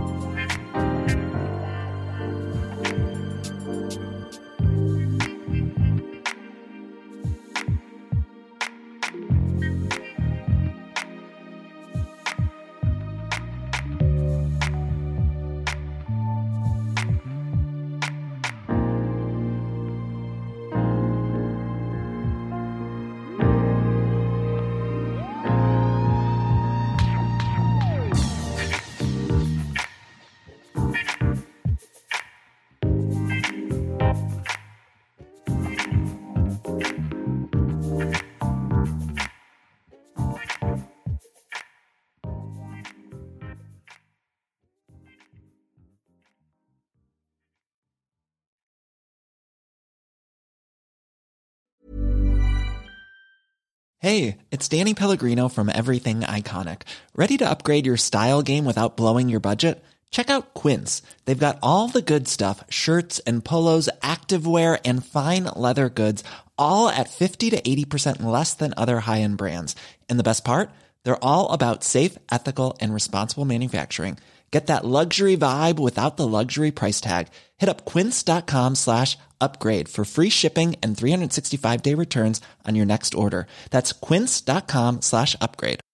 Hey, it's Danny Pellegrino from Everything Iconic. Ready to upgrade your style game without blowing your budget? Check out Quince. They've got all the good stuff, shirts and polos, activewear, and fine leather goods, all at fifty to eighty percent less than other high-end brands. And the best part? They're all about safe, ethical, and responsible manufacturing. Get that luxury vibe without the luxury price tag. Hit up quince.com slash upgrade for free shipping and three sixty-five day returns on your next order. That's quince.com slash upgrade.